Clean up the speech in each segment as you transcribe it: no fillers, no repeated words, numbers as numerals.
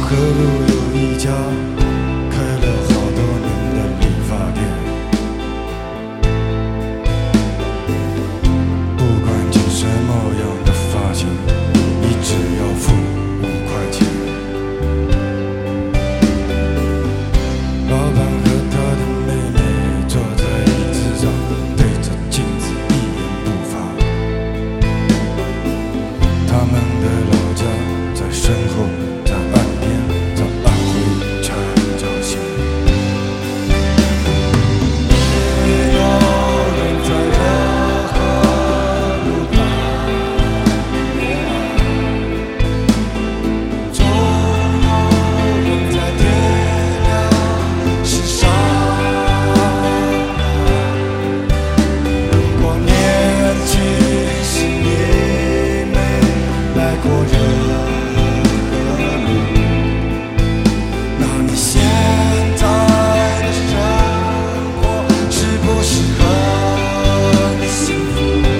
河路有一家开了好多年的理发店，不管剪什么样的发型，你只要付5块钱。老板和他的妹妹坐在椅子上，对着镜子一言不发。他们的老家在身后，在岸边，在安徽缠脚线。也有人在热河路旁边，总有人在点亮世上。如果年轻时你没来过热河路，那你现在的生活是不是很幸福？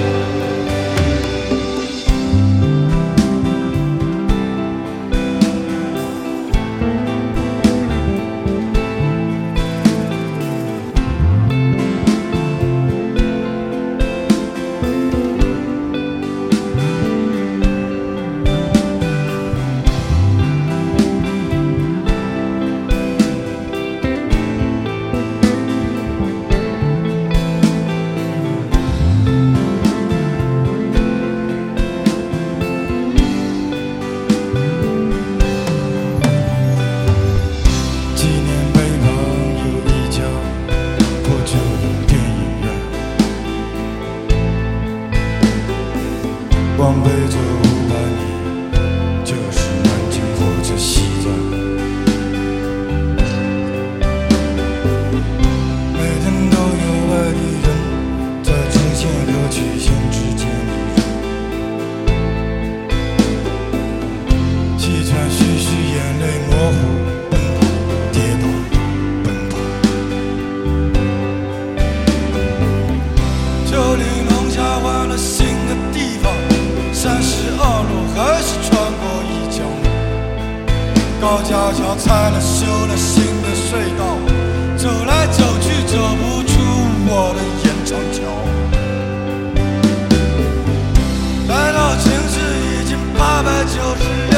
纪念碑旁有一家破旧的电影院，往北走500米就是南京或者西站。每天都有外地人在支线和曲线之间旅游，气喘吁吁，眼泪模糊，奔跑跌倒奔跑。90弄下换了新的地方，32路还是穿过一江路，高架桥拆了修了新的隧道，走来走去走不出我的延长桥。来到城市已经890